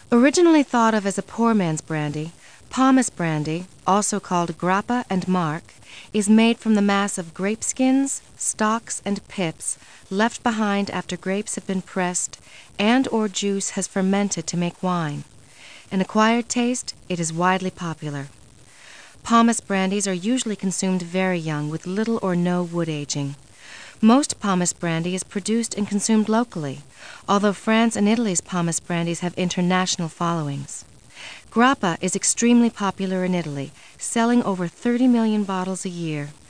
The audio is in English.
Originally thought of as a poor man's brandy, Pomace brandy, also called grappa and marc, is made from the mass of grape skins, stalks, and pips left behind after grapes have been pressed and/or juice has fermented to make wine. An acquired taste, it is widely popular. Pomace brandies are usually consumed very young with little or no wood aging. Most Pomace brandy is produced and consumed locally, although France and Italy's Pomace brandies have international followings. Grappa is extremely popular in Italy, selling over 30 million bottles a year.